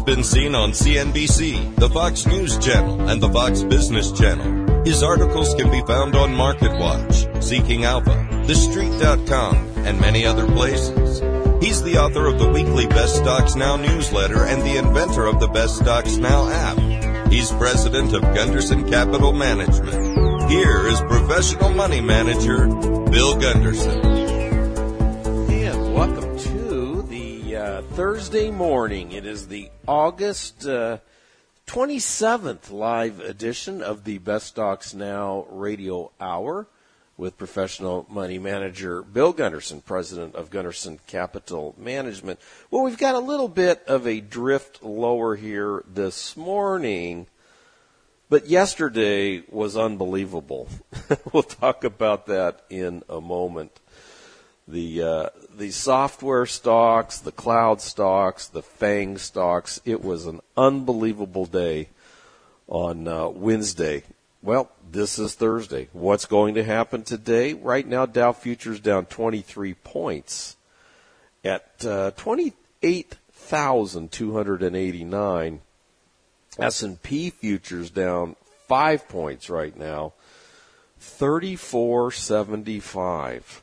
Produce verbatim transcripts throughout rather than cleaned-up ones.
been seen on C N B C, the Fox News Channel, and the Fox Business Channel. His articles can be found on MarketWatch, Seeking Alpha, The Street dot com, and many other places. He's the author of the weekly Best Stocks Now newsletter and the inventor of the Best Stocks Now app. He's president of Gunderson Capital Management. Here is professional money manager, Bill Gunderson. And welcome to the uh, Thursday morning. It is the August uh, twenty-seventh live edition of the Best Stocks Now radio hour with professional money manager Bill Gunderson, president of Gunderson Capital Management. Well, we've got a little bit of a drift lower here this morning, but yesterday was unbelievable. We'll talk about that in a moment. The uh, the software stocks, the cloud stocks, the FANG stocks, it was an unbelievable day on uh, Wednesday. Well, this is Thursday. What's going to happen today? Right now, Dow Futures down twenty-three points at uh, twenty-eight thousand two hundred eighty-nine. S and P Futures down five points right now, thirty-four seventy-five.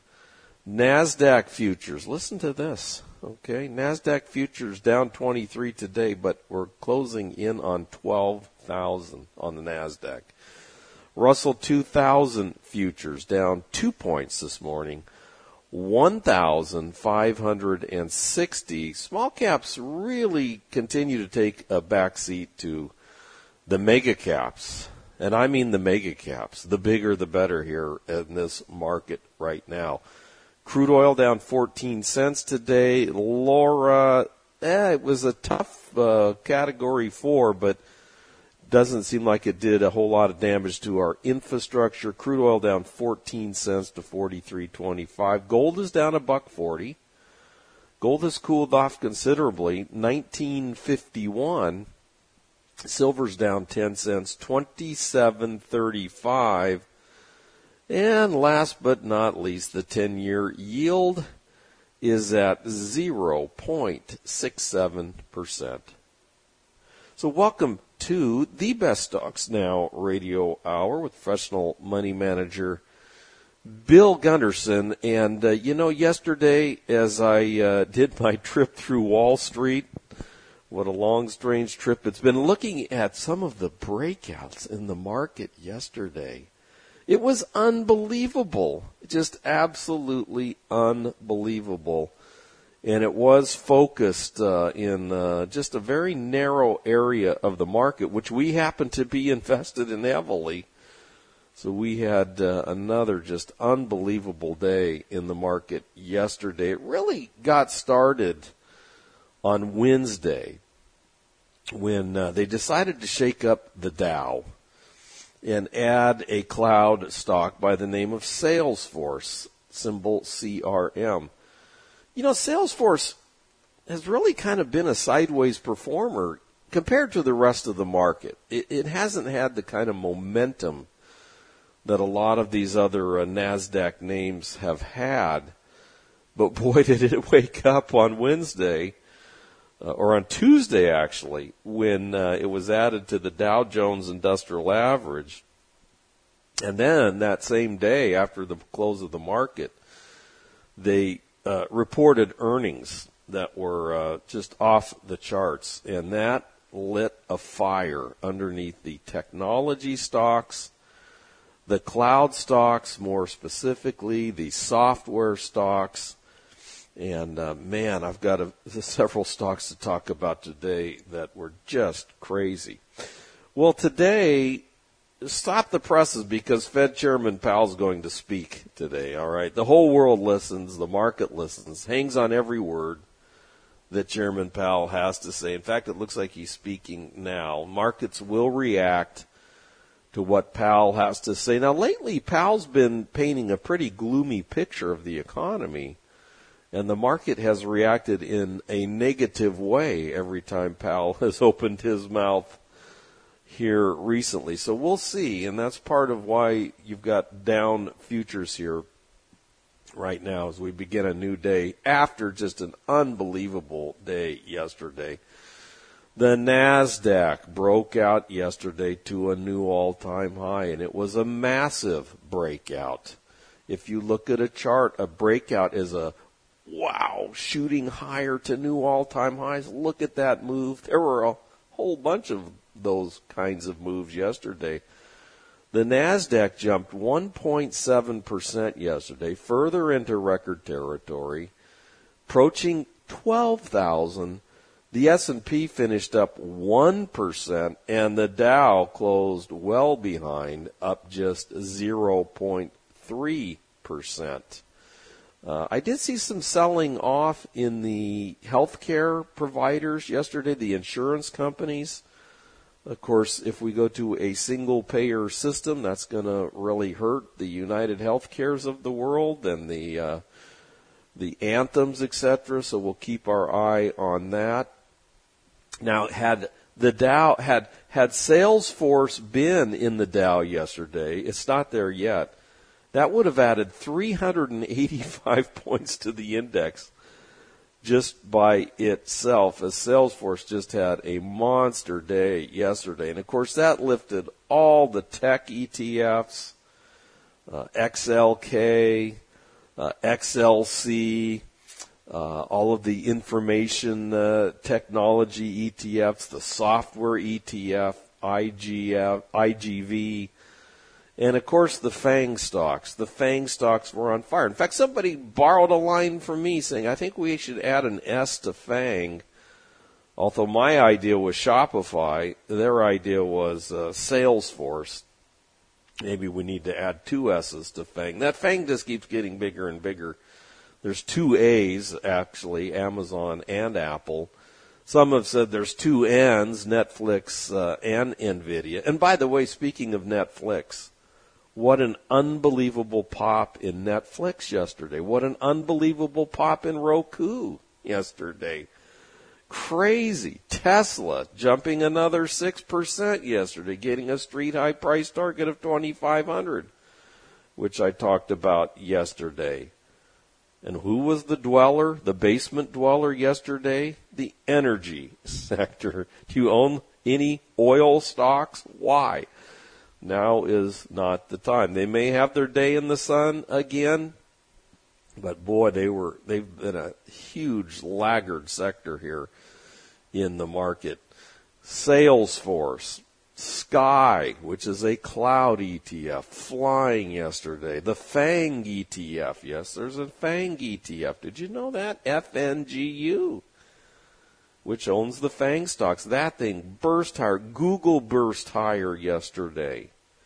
NASDAQ Futures, listen to this, okay? NASDAQ Futures down twenty-three today, but we're closing in on twelve thousand on the NASDAQ. Russell two thousand Futures down two points this morning, one thousand five hundred sixty. Small caps really continue to take a backseat to the mega caps. And I mean the mega caps. The bigger the better here in this market right now. Crude oil down fourteen cents today. Laura, eh, it was a tough uh, category four, but doesn't seem like it did a whole lot of damage to our infrastructure. Crude oil down fourteen cents to forty-three twenty-five. Gold is down a buck forty. Gold has cooled off considerably, nineteen fifty-one. Silver's down ten cents, twenty-seven thirty-five. And last but not least, the ten-year yield is at zero point six seven percent. So welcome to the Best Stocks Now radio hour with professional money manager Bill Gunderson. And, uh, you know, yesterday as I uh, did my trip through Wall Street, what a long, strange trip it's been, looking at some of the breakouts in the market yesterday. It was unbelievable, just absolutely unbelievable. And it was focused uh, in uh, just a very narrow area of the market, which we happen to be invested in heavily. So we had uh, another just unbelievable day in the market yesterday. It really got started on Wednesday when uh, they decided to shake up the Dow and add a cloud stock by the name of Salesforce, symbol C R M. You know, Salesforce has really kind of been a sideways performer compared to the rest of the market. It, it hasn't had the kind of momentum that a lot of these other uh, NASDAQ names have had. But boy, did it wake up on Wednesday, uh, or on Tuesday actually, when uh, it was added to the Dow Jones Industrial Average. And then that same day, after the close of the market, they Uh, reported earnings that were uh, just off the charts, and that lit a fire underneath the technology stocks, the cloud stocks, more specifically, the software stocks. And uh, man, I've got a, several stocks to talk about today that were just crazy. Well, today, stop the presses because Fed Chairman Powell's going to speak today, all right? The whole world listens, the market listens, hangs on every word that Chairman Powell has to say. In fact, it looks like he's speaking now. Markets will react to what Powell has to say. Now, lately, Powell's been painting a pretty gloomy picture of the economy, and the market has reacted in a negative way every time Powell has opened his mouth here recently. So we'll see, and that's part of why you've got down futures here right now as we begin a new day after just an unbelievable day yesterday. The NASDAQ broke out yesterday to a new all-time high, and it was a massive breakout. If you look at a chart, a breakout is a, wow, shooting higher to new all-time highs. Look at that move. There were a whole bunch of those kinds of moves yesterday. The NASDAQ jumped one point seven percent yesterday, further into record territory, approaching twelve thousand. The S and P finished up one percent, and the Dow closed well behind, up just zero point three percent. Uh, I did see some selling off in the healthcare providers yesterday, the insurance companies. Of course, if we go to a single-payer system, that's going to really hurt the United Healthcares of the world and the uh, the Anthems, et cetera. So we'll keep our eye on that. Now, had the Dow had had Salesforce been in the Dow yesterday, it's not there yet. That would have added three hundred eighty-five points to the index just by itself, as Salesforce just had a monster day yesterday. And, of course, that lifted all the tech E T Fs, uh, X L K, uh, X L C, uh, all of the information uh, technology E T Fs, the software E T F, I G F, I G V, and, of course, the FANG stocks. The FANG stocks were on fire. In fact, somebody borrowed a line from me saying, I think we should add an S to FANG. Although my idea was Shopify, their idea was uh, Salesforce. Maybe we need to add two S's to FANG. That FANG just keeps getting bigger and bigger. There's two A's, actually, Amazon and Apple. Some have said there's two N's, Netflix uh, and NVIDIA. And by the way, speaking of Netflix, what an unbelievable pop in Netflix yesterday. What an unbelievable pop in Roku yesterday. Crazy. Tesla jumping another six percent yesterday, getting a street high price target of twenty-five hundred, which I talked about yesterday. And who was the dweller, the basement dweller yesterday? The energy sector. Do you own any oil stocks? Why? Now is not the time. They may have their day in the sun again, but boy, they were, they've been a huge laggard sector here in the market. Salesforce, Sky, which is a cloud E T F, flying yesterday. The FANG E T F, yes, there's a FANG E T F. Did you know that? F N G U, which owns the FANG stocks. That thing burst higher. Google burst higher yesterday.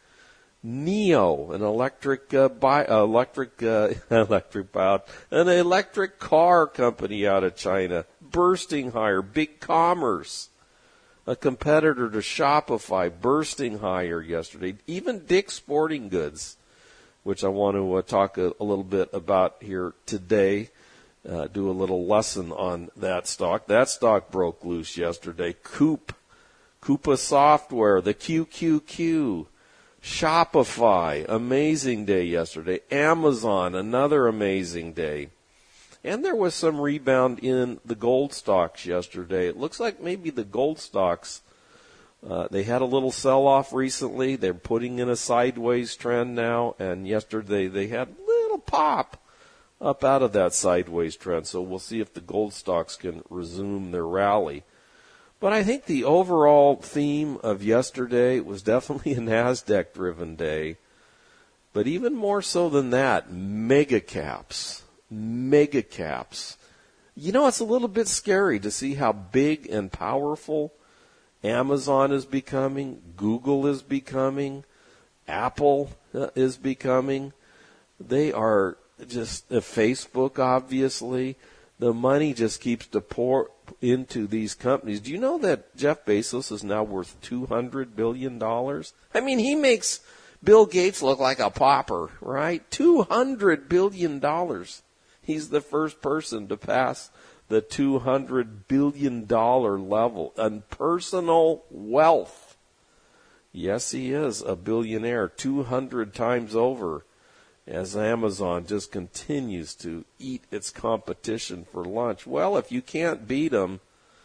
Neo, an electric uh, buy, uh, electric uh, electric buyout, an electric car company out of China, bursting higher. BigCommerce, a competitor to Shopify, bursting higher yesterday. Even Dick's Sporting Goods, which I want to uh, talk a, a little bit about here today. Uh, do a little lesson on that stock. That stock broke loose yesterday. Coop, Coupa Software, the Q Q Q, Shopify, amazing day yesterday. Amazon, another amazing day. And there was some rebound in the gold stocks yesterday. It looks like maybe the gold stocks, uh, they had a little sell-off recently. They're putting in a sideways trend now. And yesterday they had a little pop up out of that sideways trend. So we'll see if the gold stocks can resume their rally. But I think the overall theme of yesterday was definitely a NASDAQ-driven day. But even more so than that, mega caps. Mega caps. You know, it's a little bit scary to see how big and powerful Amazon is becoming, Google is becoming, Apple uh, is becoming. They are just, uh, Facebook, obviously. The money just keeps to pour into these companies. Do you know that Jeff Bezos is now worth two hundred billion dollars? I mean, he makes Bill Gates look like a pauper, right? two hundred billion dollars. He's the first person to pass the two hundred billion dollars level in personal wealth. Yes, he is a billionaire, two hundred times over, as Amazon just continues to eat its competition for lunch. Well, if you can't beat them,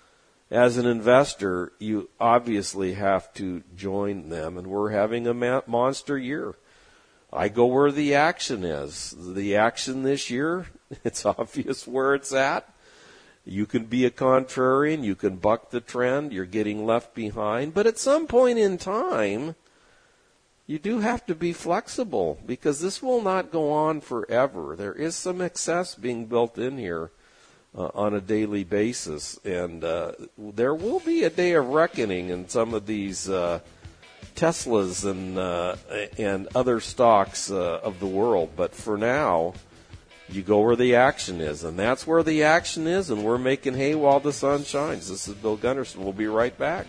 as an investor, you obviously have to join them, and we're having a ma- monster year. I go where the action is. The action this year, it's obvious where it's at. You can be a contrarian. You can buck the trend. You're getting left behind. But at some point in time, you do have to be flexible because this will not go on forever. There is some excess being built in here uh, on a daily basis. And uh, there will be a day of reckoning in some of these uh, Teslas and, uh, and other stocks uh, of the world. But for now, you go where the action is, and that's where the action is, and we're making hay while the sun shines. This is Bill Gunderson. We'll be right back.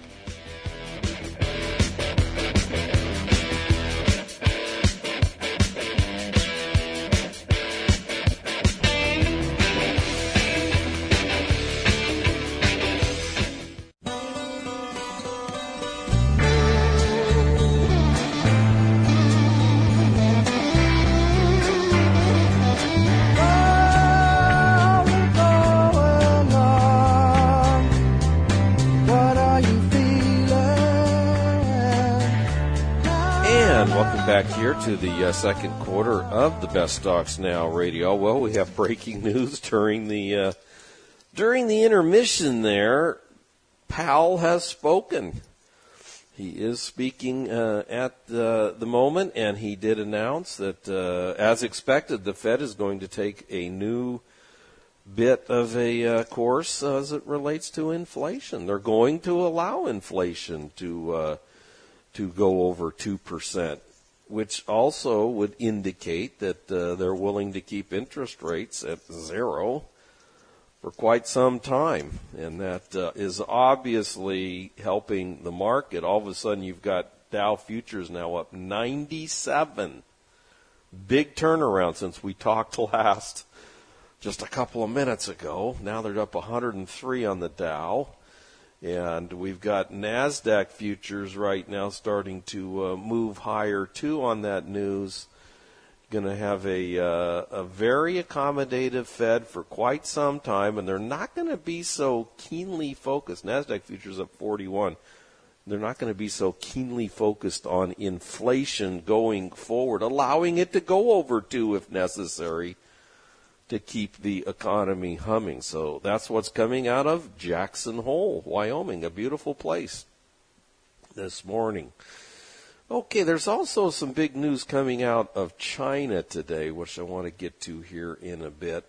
Back here to the uh, second quarter of the Best Stocks Now radio. Well, we have breaking news during the uh, during the intermission there. Powell has spoken. He is speaking uh, at uh, the moment, and he did announce that, uh, as expected, the Fed is going to take a new bit of a uh, course as it relates to inflation. They're going to allow inflation to uh, to go over two percent. Which also would indicate that uh, they're willing to keep interest rates at zero for quite some time. And that uh, is obviously helping the market. All of a sudden, you've got Dow futures now up ninety-seven. Big turnaround since we talked last just a couple of minutes ago. Now they're up one hundred three on the Dow. And we've got NASDAQ futures right now starting to uh, move higher, too, on that news. Going to have a uh, a very accommodative Fed for quite some time, and they're not going to be so keenly focused. NASDAQ futures up forty-one. They're not going to be so keenly focused on inflation going forward, allowing it to go over two if necessary, to keep the economy humming. So that's what's coming out of Jackson Hole, Wyoming, a beautiful place this morning. Okay, there's also some big news coming out of China today, which I want to get to here in a bit.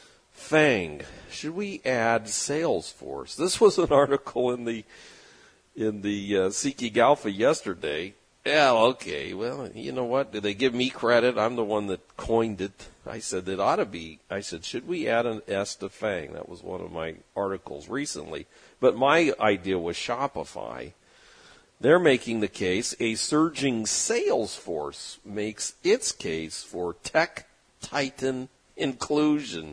FANG, should we add Salesforce? This was an article in the in the uh, Siki Galfa yesterday. Yeah, okay, well, you know what? Did they give me credit? I'm the one that coined it. I said it ought to be. I said, should we add an S to FANG? That was one of my articles recently. But my idea was Shopify. They're making the case. A surging Salesforce makes its case for tech titan inclusion.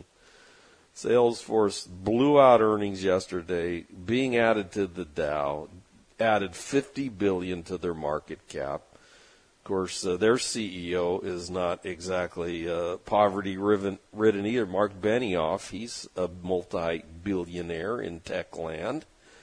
Salesforce blew out earnings yesterday, being added to the Dow, added fifty billion dollars to their market cap. Of course, uh, their C E O is not exactly uh, poverty-ridden either. Mark Benioff, he's a multi-billionaire in tech land.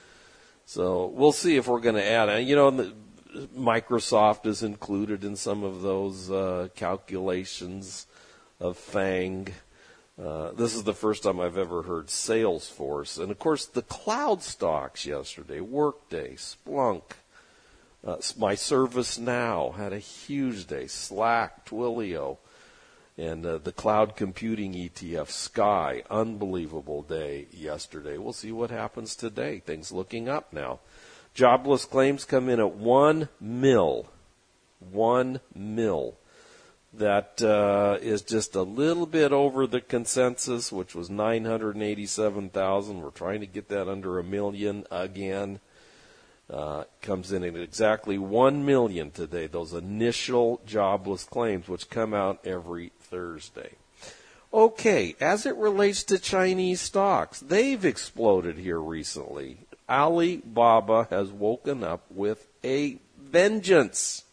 So we'll see if we're going to add it. You know, Microsoft is included in some of those uh, calculations of FANG. Uh, this is the first time I've ever heard Salesforce. And, of course, the cloud stocks yesterday, Workday, Splunk, uh, my ServiceNow had a huge day, Slack, Twilio, and uh, the cloud computing E T F, Sky, unbelievable day yesterday. We'll see what happens today. Things looking up now. Jobless claims come in at one mil. One mil. That uh, is just a little bit over the consensus, which was nine hundred eighty-seven thousand. We're trying to get that under a million again. Uh, comes in at exactly one million today, those initial jobless claims, which come out every Thursday. Okay, as it relates to Chinese stocks, they've exploded here recently. Alibaba has woken up with a vengeance.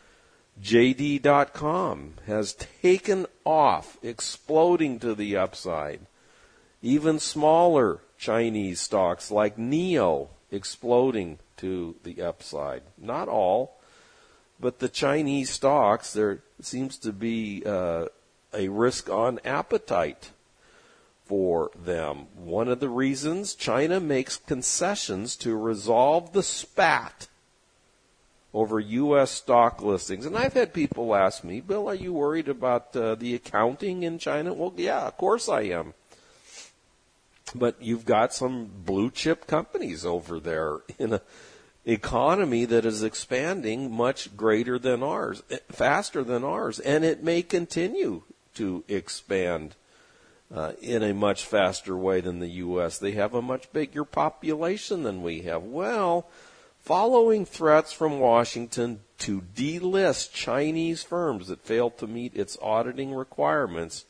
J D dot com has taken off, exploding to the upside. Even smaller Chinese stocks like NIO exploding to the upside. Not all, but the Chinese stocks, there seems to be uh, a risk-on appetite for them. One of the reasons, China makes concessions to resolve the spat over U S stock listings. And I've had people ask me, Bill, are you worried about uh, the accounting in China? Well, yeah, of course I am. But you've got some blue chip companies over there in an economy that is expanding much greater than ours, faster than ours, and it may continue to expand uh, in a much faster way than the U S. They have a much bigger population than we have. Well, following threats from Washington to delist Chinese firms that failed to meet its auditing requirements,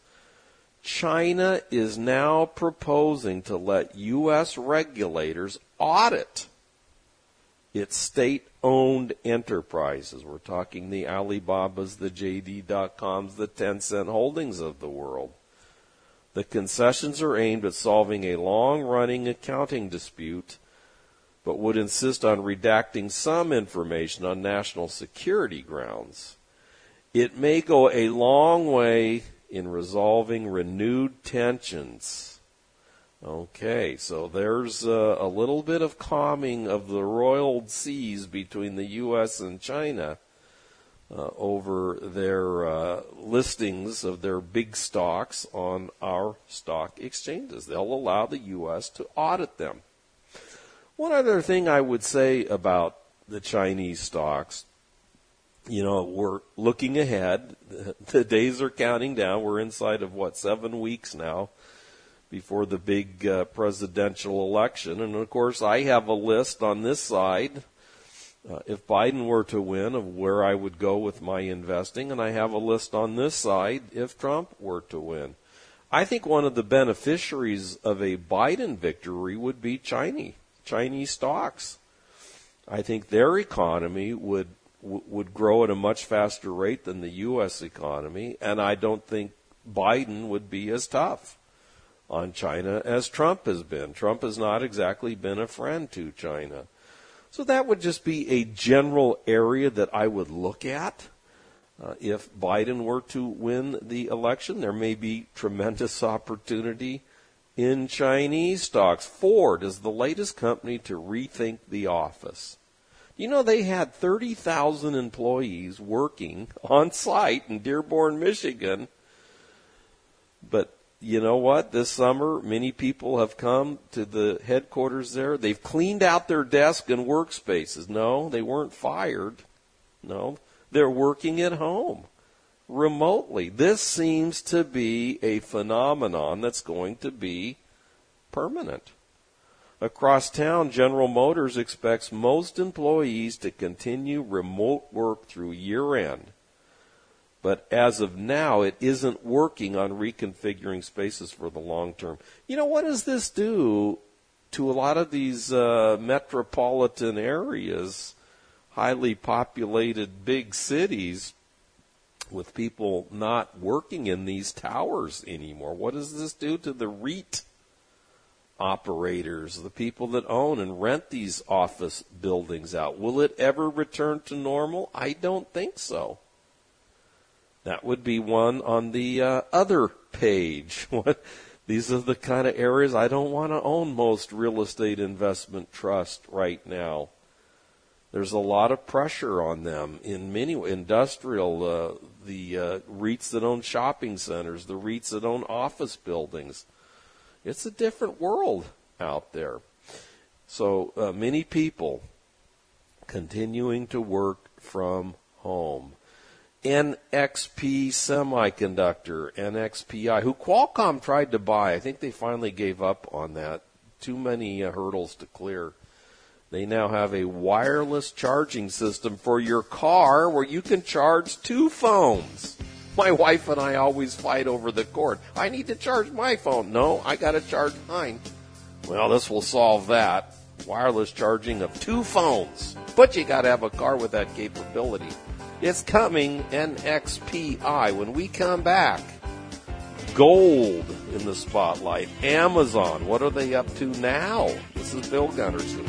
China is now proposing to let U S regulators audit its state-owned enterprises. We're talking the Alibabas, the J D dot coms, the Tencent Holdings of the world. The concessions are aimed at solving a long-running accounting dispute, but would insist on redacting some information on national security grounds. It may go a long way in resolving renewed tensions. Okay, so there's uh, a little bit of calming of the roiled seas between the U S and China uh, over their uh, listings of their big stocks on our stock exchanges. They'll allow the U S to audit them. One other thing I would say about the Chinese stocks, you know, we're looking ahead. The days are counting down. We're inside of, what, seven weeks now before the big uh, presidential election. And, of course, I have a list on this side, uh, if Biden were to win, of where I would go with my investing. And I have a list on this side if Trump were to win. I think one of the beneficiaries of a Biden victory would be Chinese, Chinese stocks. I think their economy would would grow at a much faster rate than the U S economy, and I don't think Biden would be as tough on China as Trump has been. Trump has not exactly been a friend to China. So that would just be a general area that I would look at. Uh, if Biden were to win the election, there may be tremendous opportunity in Chinese stocks. Ford is the latest company to rethink the office. You know, they had thirty thousand employees working on site in Dearborn, Michigan. But you know what? This summer, many people have come to the headquarters there. They've cleaned out their desk and workspaces. No, they weren't fired. No, they're working at home remotely. This seems to be a phenomenon that's going to be permanent. Across town, General Motors expects most employees to continue remote work through year-end. But as of now, it isn't working on reconfiguring spaces for the long term. You know, what does this do to a lot of these uh, metropolitan areas, highly populated big cities, with people not working in these towers anymore? What does this do to the REIT operators, the people that own and rent these office buildings out? Will it ever return to normal? I don't think so. That would be one on the uh, other page. These are the kind of areas I don't want to own most real estate investment trust right now. There's a lot of pressure on them in many industrial, uh, the uh, REITs that own shopping centers, the REITs that own office buildings. It's a different world out there. So uh, many people continuing to work from home. N X P Semiconductor, N X P I, who Qualcomm tried to buy. I think they finally gave up on that. Too many uh, hurdles to clear. They now have a wireless charging system for your car where you can charge two phones. My wife and I always fight over the cord. I need to charge my phone. No, I got to charge mine. Well, this will solve that. Wireless charging of two phones. But you got to have a car with that capability. It's coming, N X P I. When we come back, gold in the spotlight. Amazon, what are they up to now? This is Bill Gunderson.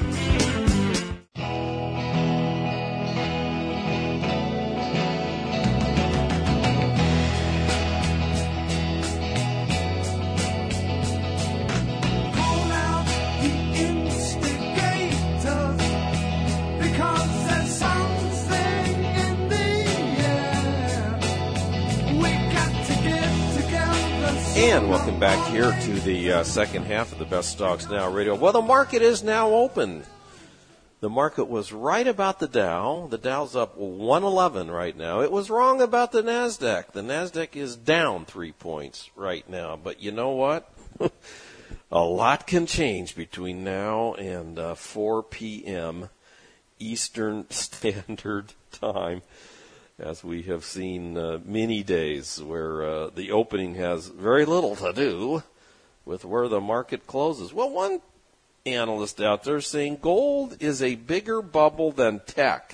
And welcome back here to the uh, second half of the Best Stocks Now radio. Well, the market is now open. The market was right about the Dow. The Dow's up one eleven right now. It was wrong about the NASDAQ. The NASDAQ is down three points right now. But you know what? A lot can change between now and uh, four p.m. Eastern Standard Time, as we have seen uh, many days where uh, the opening has very little to do with where the market closes. Well, one analyst out there is saying gold is a bigger bubble than tech.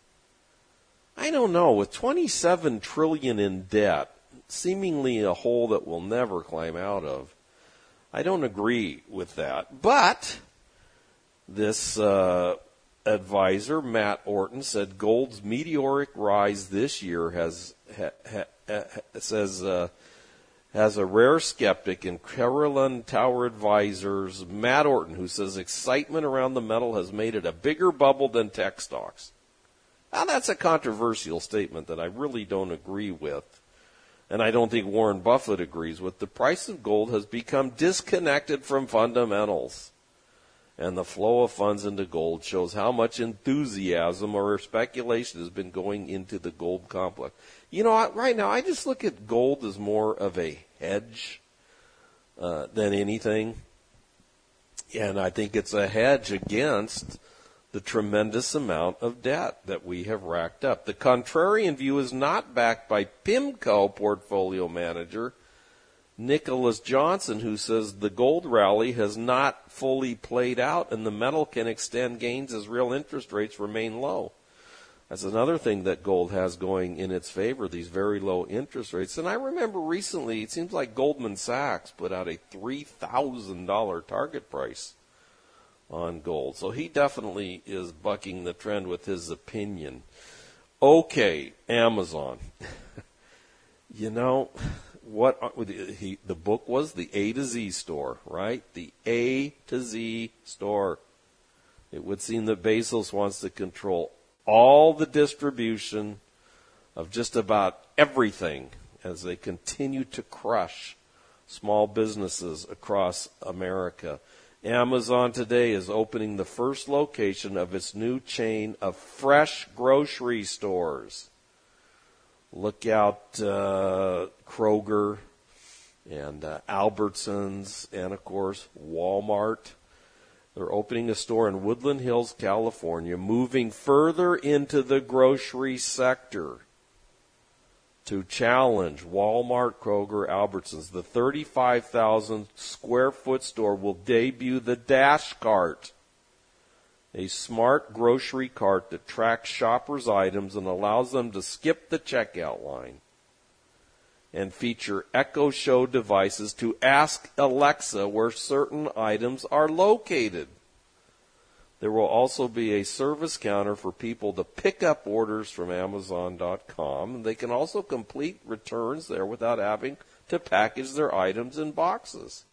I don't know. With twenty-seven trillion dollars in debt, seemingly a hole that we'll never climb out of, I don't agree with that. But this Uh, advisor Matt Orton said gold's meteoric rise this year has ha, ha, ha, says uh, has a rare skeptic in Carolyn Tower Advisors Matt Orton, who says excitement around the metal has made it a bigger bubble than tech stocks. Now that's a controversial statement that I really don't agree with, and I don't think Warren Buffett agrees with. The price of gold has become disconnected from fundamentals. And the flow of funds into gold shows how much enthusiasm or speculation has been going into the gold complex. You know, right now I just look at gold as more of a hedge uh, than anything. And I think it's a hedge against the tremendous amount of debt that we have racked up. The contrarian view is not backed by PIMCO portfolio manager Nicholas Johnson, who says the gold rally has not fully played out and the metal can extend gains as real interest rates remain low. That's another thing that gold has going in its favor, these very low interest rates. And I remember recently, it seems like Goldman Sachs put out a three thousand dollars target price on gold. So he definitely is bucking the trend with his opinion. Okay, Amazon. You know, what he, the book was the A to Z store, right? The A to Z store. It would seem that Bezos wants to control all the distribution of just about everything as they continue to crush small businesses across America. Amazon today is opening the first location of its new chain of fresh grocery stores. Look out, uh, Kroger and uh, Albertsons and, of course, Walmart. They're opening a store in Woodland Hills, California, moving further into the grocery sector to challenge Walmart, Kroger, Albertsons. The thirty-five thousand square foot store will debut the Dash Cart, a smart grocery cart that tracks shoppers' items and allows them to skip the checkout line, and feature Echo Show devices to ask Alexa where certain items are located. There will also be a service counter for people to pick up orders from Amazon dot com. They can also complete returns there without having to package their items in boxes.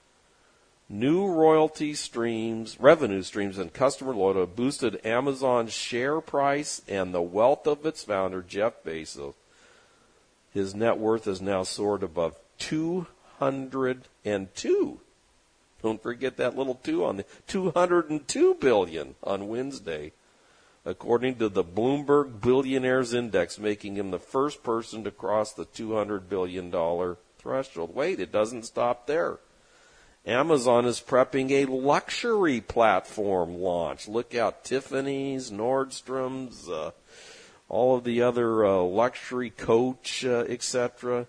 New royalty streams, revenue streams, and customer loyalty have boosted Amazon's share price and the wealth of its founder, Jeff Bezos. His net worth has now soared above two hundred two. Don't forget that little two on the two hundred two billion on Wednesday, according to the Bloomberg Billionaires Index, making him the first person to cross the two hundred billion dollars threshold. Wait, it doesn't stop there. Amazon is prepping a luxury platform launch. Look out, Tiffany's, Nordstrom's, uh, all of the other uh, luxury Coach, uh, et cetera.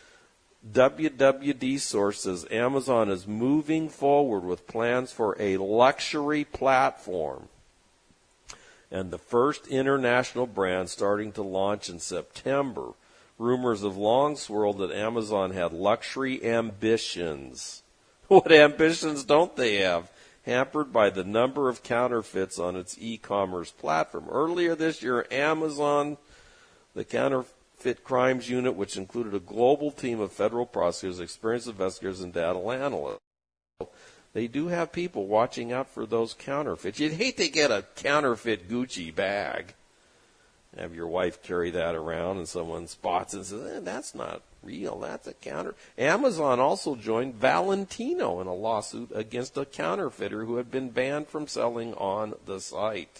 W W D sources Amazon is moving forward with plans for a luxury platform, and the first international brand starting to launch in September Rumors have long swirled that Amazon had luxury ambitions. What ambitions don't they have? Hampered by the number of counterfeits on its e-commerce platform. Earlier this year, Amazon, the Counterfeit Crimes Unit, which included a global team of federal prosecutors, experienced investigators, and data analysts. They do have people watching out for those counterfeits. You'd hate to get a counterfeit Gucci bag. Have your wife carry that around and someone spots it and says, eh, that's not real, that's a counter. Amazon also joined Valentino in a lawsuit against a counterfeiter who had been banned from selling on the site.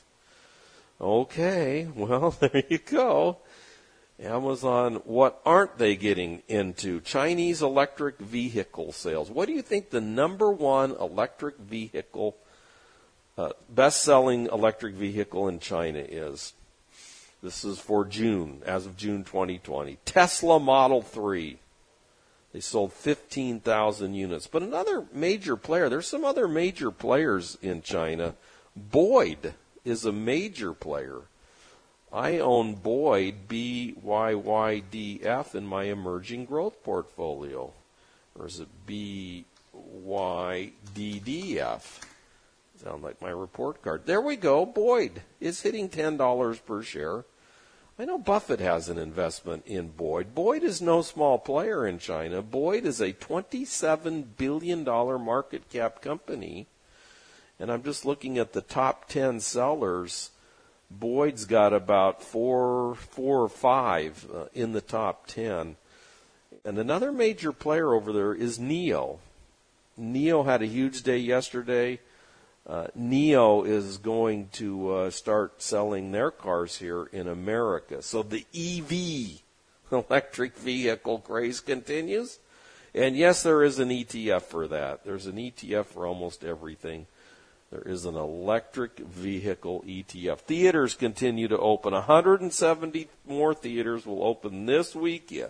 Okay, well, there you go. Amazon, what aren't they getting into? Chinese electric vehicle sales. What do you think the number one electric vehicle, uh, best-selling electric vehicle in China is? This is for June, as of June twenty twenty. Tesla Model three. They sold fifteen thousand units. But another major player, there's some other major players in China. Boyd is a major player. I own Boyd, B Y Y D F, in my emerging growth portfolio. Or is it B Y D D F? Sound like my report card. There we go. Boyd is hitting ten dollars per share. I know Buffett has an investment in Boyd. Boyd is no small player in China. Boyd is a twenty-seven billion dollars market cap company. And I'm just looking at the top ten sellers. Boyd's got about four, four or five uh, in the top ten. And another major player over there is N I O. N I O had a huge day yesterday. Uh, N I O is going to uh, start selling their cars here in America. So the E V, electric vehicle craze, continues. And yes, there is an E T F for that. There's an E T F for almost everything. There is an electric vehicle E T F. Theaters continue to open. one hundred seventy more theaters will open this weekend.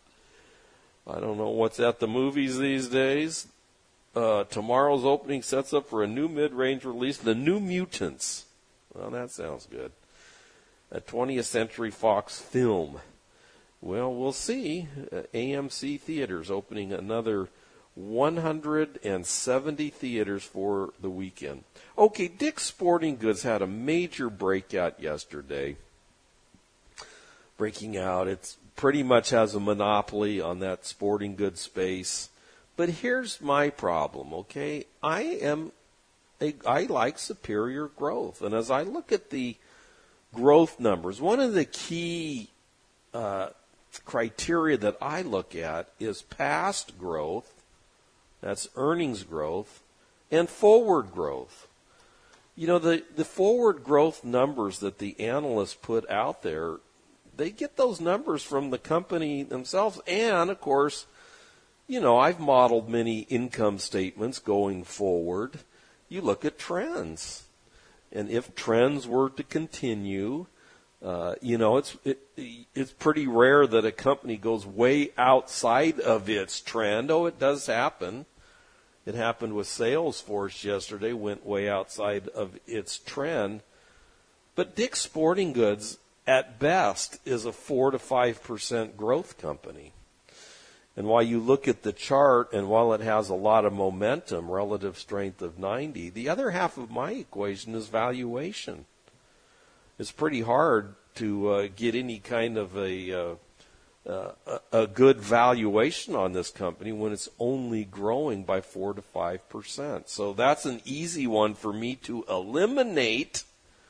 I don't know what's at the movies these days. Uh, tomorrow's opening sets up for a new mid-range release, The New Mutants. Well, that sounds good. A twentieth Century Fox film. Well, we'll see. Uh, A M C Theaters opening another one hundred seventy theaters for the weekend. Okay, Dick's Sporting Goods had a major breakout yesterday. Breaking out. It pretty much has a monopoly on that sporting goods space. But here's my problem, okay? I am, a, I like superior growth. And as I look at the growth numbers, one of the key uh, criteria that I look at is past growth, that's earnings growth, and forward growth. You know, the, the forward growth numbers that the analysts put out there, they get those numbers from the company themselves. And, of course, you know, I've modeled many income statements going forward. You look at trends. And if trends were to continue, uh, you know, it's it, it's pretty rare that a company goes way outside of its trend. Oh, it does happen. It happened with Salesforce yesterday, went way outside of its trend. But Dick's Sporting Goods, at best, is a four to five percent growth company. And while you look at the chart, and while it has a lot of momentum, relative strength of ninety, the other half of my equation is valuation. It's pretty hard to uh, get any kind of a, uh, uh, a good valuation on this company when it's only growing by four to five percent. So that's an easy one for me to eliminate.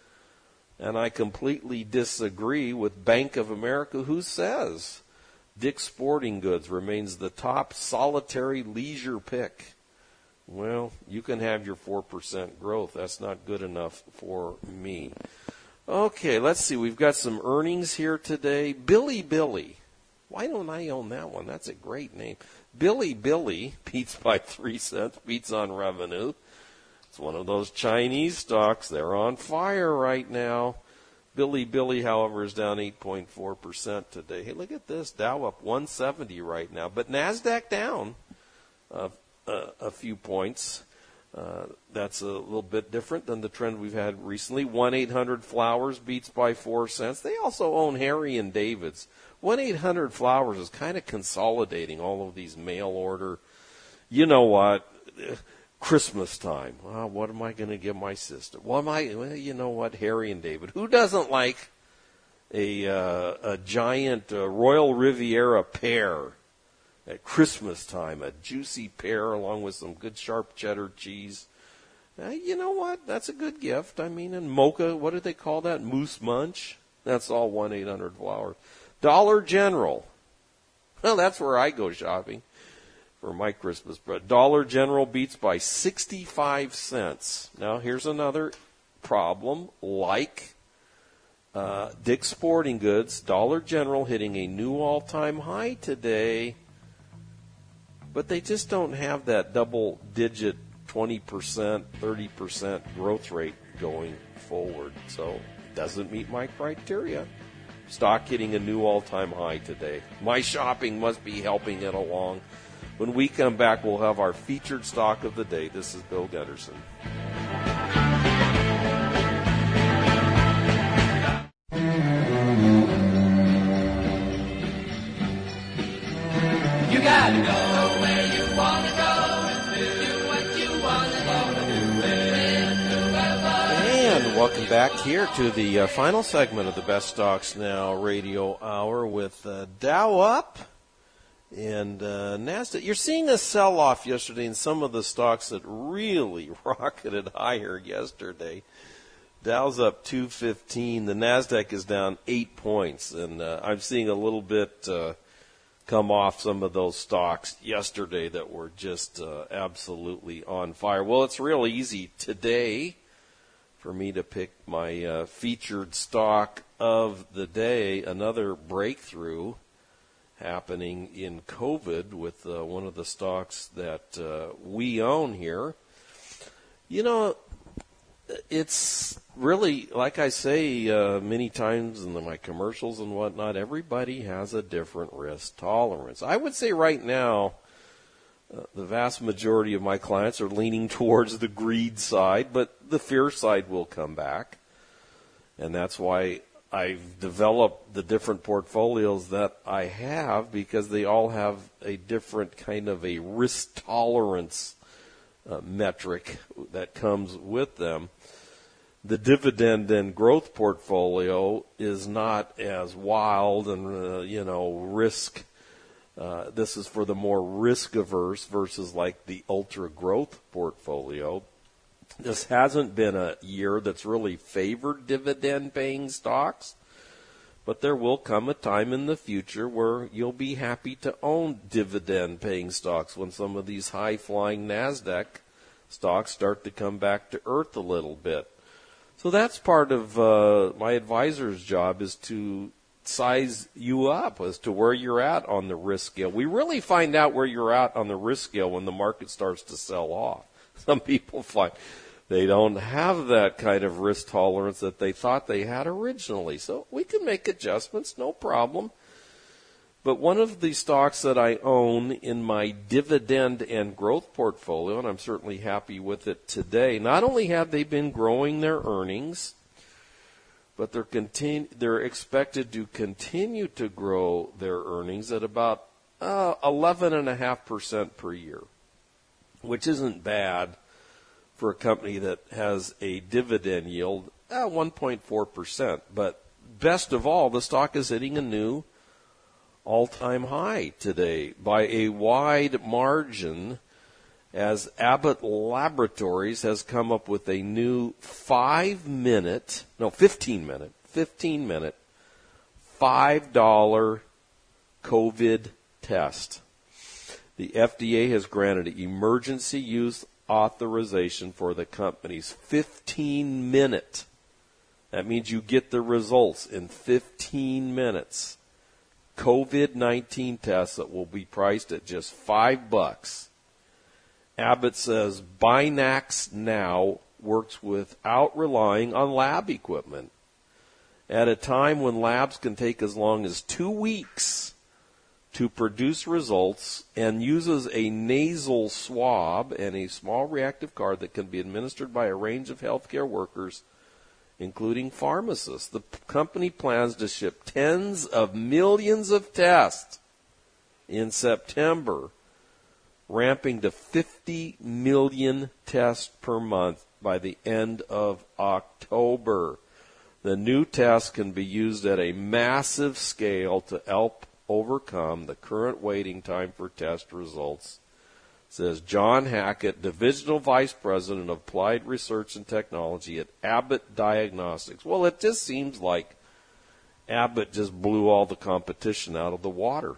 And I completely disagree with Bank of America, who says Dick's Sporting Goods remains the top solitary leisure pick. Well, you can have your four percent growth. That's not good enough for me. Okay, let's see. We've got some earnings here today. Billy Billy. Why don't I own that one? That's a great name. Billy Billy beats by three cents, beats on revenue. It's one of those Chinese stocks. They're on fire right now. Billy Billy, however, is down eight point four percent today. Hey, look at this. Dow up one seventy right now. But NASDAQ down uh, uh, a few points. Uh, that's a little bit different than the trend we've had recently. one eight hundred flowers beats by four cents. They also own Harry and David's. one eight hundred flowers is kind of consolidating all of these mail order. You know what? Christmas time. Well, what am I going to give my sister? What am I? Well, you know what? Harry and David. Who doesn't like a uh, a giant uh, Royal Riviera pear at Christmas time? A juicy pear along with some good sharp cheddar cheese. Uh, you know what? That's a good gift. I mean, and mocha. What do they call that? Moose munch. That's all one eight hundred flowers. Dollar General. Well, that's where I go shopping for my Christmas bread. Dollar General beats by sixty-five cents. Now, here's another problem. Like uh, Dick's Sporting Goods, Dollar General hitting a new all-time high today, but they just don't have that double-digit twenty percent, thirty percent growth rate going forward. So, it doesn't meet my criteria. Stock hitting a new all-time high today. My shopping must be helping it along. When we come back, we'll have our featured stock of the day. This is Bill Gunderson. You gotta go where you wanna go and do what you wanna do and do And welcome back here to the uh, final segment of the Best Stocks Now radio hour with uh, Dow up. And uh, NASDAQ, you're seeing a sell-off yesterday in some of the stocks that really rocketed higher yesterday. Dow's up two fifteen. The NASDAQ is down eight points. And uh, I'm seeing a little bit uh, come off some of those stocks yesterday that were just uh, absolutely on fire. Well, it's real easy today for me to pick my uh, featured stock of the day, another breakthrough happening in COVID with uh, one of the stocks that uh, we own here. You know, it's really, like I say uh, many times in the, my commercials and whatnot, everybody has a different risk tolerance. I would say right now, uh, the vast majority of my clients are leaning towards the greed side, but the fear side will come back. And that's why I've developed the different portfolios that I have, because they all have a different kind of a risk tolerance uh, metric that comes with them. The dividend and growth portfolio is not as wild and, uh, you know, risk. Uh, this is for the more risk averse versus like the ultra growth portfolio. This hasn't been a year that's really favored dividend-paying stocks, but there will come a time in the future where you'll be happy to own dividend-paying stocks when some of these high-flying NASDAQ stocks start to come back to earth a little bit. So that's part of uh, my advisor's job, is to size you up as to where you're at on the risk scale. We really find out where you're at on the risk scale when the market starts to sell off. Some people find they don't have that kind of risk tolerance that they thought they had originally. So we can make adjustments, no problem. But one of the stocks that I own in my dividend and growth portfolio, and I'm certainly happy with it today, not only have they been growing their earnings, but they're continu- they're expected to continue to grow their earnings at about uh, eleven point five percent per year, which isn't bad for a company that has a dividend yield at one point four percent. But best of all, the stock is hitting a new all-time high today by a wide margin, as Abbott Laboratories has come up with a new five-minute, no, fifteen-minute, fifteen-minute, five dollar COVID test. The F D A has granted emergency use authorization for the company's fifteen-minute. That means you get the results in fifteen minutes. COVID nineteen test that will be priced at just five bucks. Abbott says Binax Now works without relying on lab equipment. At a time when labs can take as long as two weeks to produce results and uses a nasal swab and a small reactive card that can be administered by a range of healthcare workers, including pharmacists. The p- company plans to ship tens of millions of tests in September, ramping to fifty million tests per month by the end of October. The new test can be used at a massive scale to help overcome the current waiting time for test results, says John Hackett, Divisional Vice President of Applied Research and Technology at Abbott Diagnostics. Well, it just seems like Abbott just blew all the competition out of the water.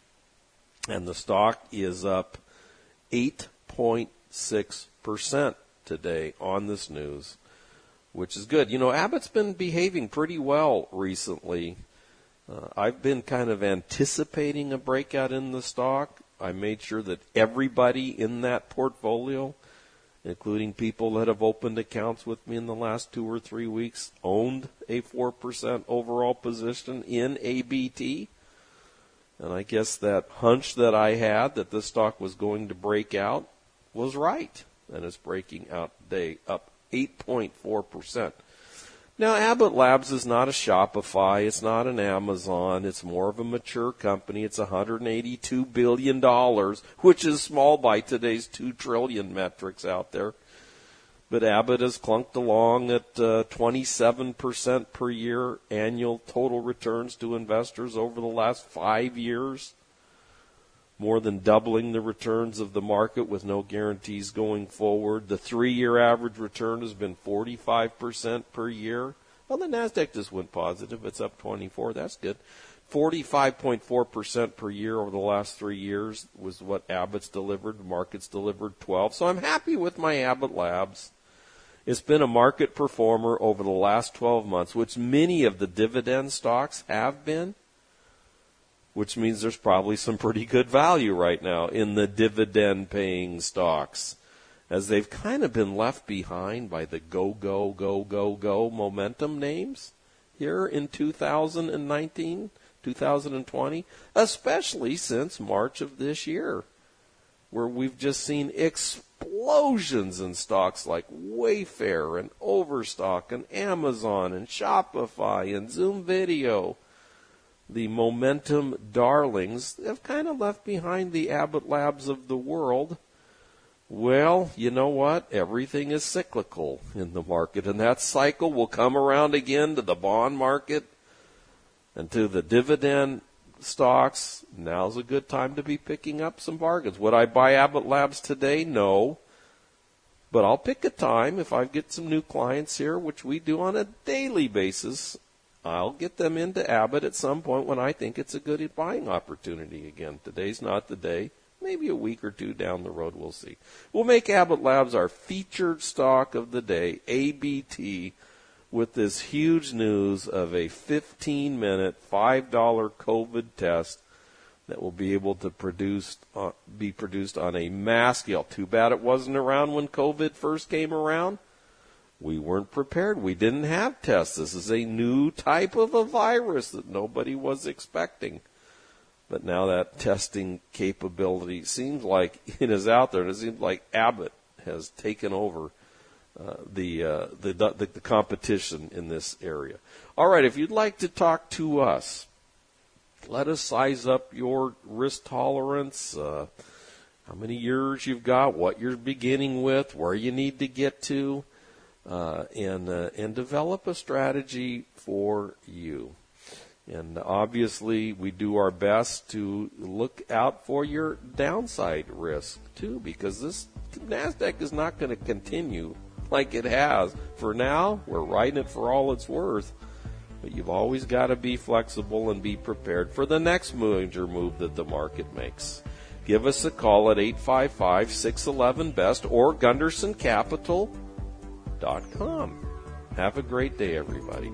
And the stock is up eight point six percent today on this news, which is good. You know, Abbott's been behaving pretty well recently. Uh, I've been kind of anticipating a breakout in the stock. I made sure that everybody in that portfolio, including people that have opened accounts with me in the last two or three weeks, owned a four percent overall position in A B T. And I guess that hunch that I had that this stock was going to break out was right. And it's breaking out today, up eight point four percent. Now, Abbott Labs is not a Shopify. It's not an Amazon. It's more of a mature company. It's one hundred eighty-two billion dollars, which is small by today's two trillion dollars metrics out there. But Abbott has clunked along at uh, twenty-seven percent per year annual total returns to investors over the last five years, more than doubling the returns of the market with no guarantees going forward. The three-year average return has been forty-five percent per year. Well, the NASDAQ just went positive. It's up twenty-four. That's good. forty-five point four percent per year over the last three years was what Abbott's delivered. The market's delivered twelve. So I'm happy with my Abbott Labs. It's been a market performer over the last twelve months, which many of the dividend stocks have been, which means there's probably some pretty good value right now in the dividend-paying stocks, as they've kind of been left behind by the go, go, go, go, go momentum names here in two thousand nineteen, two thousand twenty, especially since March of this year, where we've just seen explosions in stocks like Wayfair and Overstock and Amazon and Shopify and Zoom Video. The momentum darlings have kind of left behind the Abbott Labs of the world. Well, you know what? Everything is cyclical in the market, and that cycle will come around again to the bond market and to the dividend stocks. Now's a good time to be picking up some bargains. Would I buy Abbott Labs today? No. But I'll pick a time if I get some new clients here, which we do on a daily basis. I'll get them into Abbott at some point when I think it's a good buying opportunity again. Today's not the day. Maybe a week or two down the road, we'll see. We'll make Abbott Labs our featured stock of the day, A B T, with this huge news of a fifteen-minute, five dollar COVID test that will be able to produce uh, be produced on a mass scale. Too bad it wasn't around when COVID first came around. We weren't prepared. We didn't have tests. This is a new type of a virus that nobody was expecting. But now that testing capability seems like it is out there. It seems like Abbott has taken over uh, the, uh, the, the the competition in this area. All right, if you'd like to talk to us, let us size up your risk tolerance, uh, how many years you've got, what you're beginning with, where you need to get to, uh, and uh, and develop a strategy for you. And obviously, we do our best to look out for your downside risk, too, because this NASDAQ is not going to continue like it has. For now, we're riding it for all it's worth. But you've always got to be flexible and be prepared for the next major move that the market makes. Give us a call at eight five five, six one one, B E S T or Gunderson Capital dot com. Have a great day, everybody.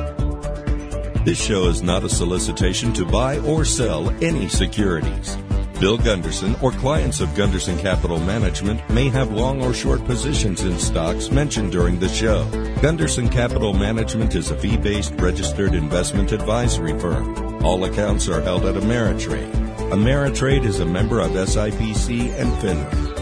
This show is not a solicitation to buy or sell any securities. Bill Gunderson or clients of Gunderson Capital Management may have long or short positions in stocks mentioned during the show. Gunderson Capital Management is a fee-based registered investment advisory firm. All accounts are held at Ameritrade. Ameritrade is a member of S I P C and FINRA.